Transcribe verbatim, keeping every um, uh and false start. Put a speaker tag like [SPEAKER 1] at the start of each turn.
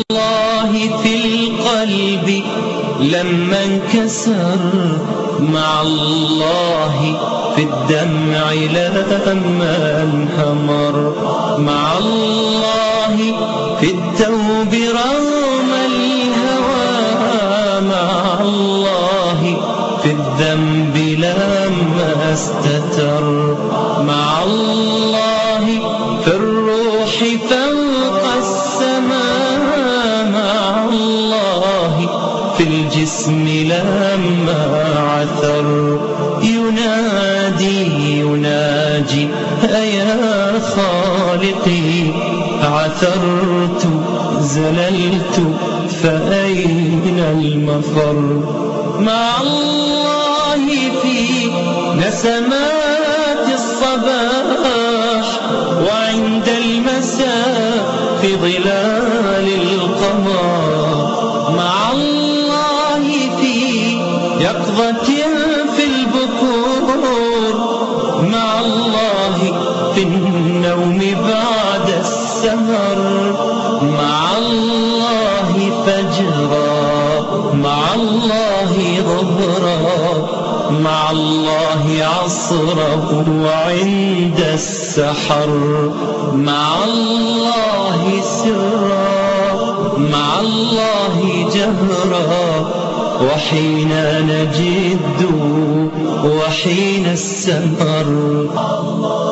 [SPEAKER 1] الله في القلب لما انكسر، مع الله في الدمع لما انهمر، مع الله في التوب رغم الهوى، مع الله في الذنب لما استتر، مع الله في الروح فوق السماء، مع الله في الجسم لما عثر. ينادي يناجي أيا خالقي، عثرت زللت فأين المفر. مع الله في نسمات الصباح، وعند المساء في ظلال القمر، مع الله في يقظة في البكور، مع الله في النوم بعد السهر، مع الله فجرا، مع الله ظهرا، مع الله عصره وعند السحر، مع الله سرا، مع الله جهرا، وحين نجد وحين السمر.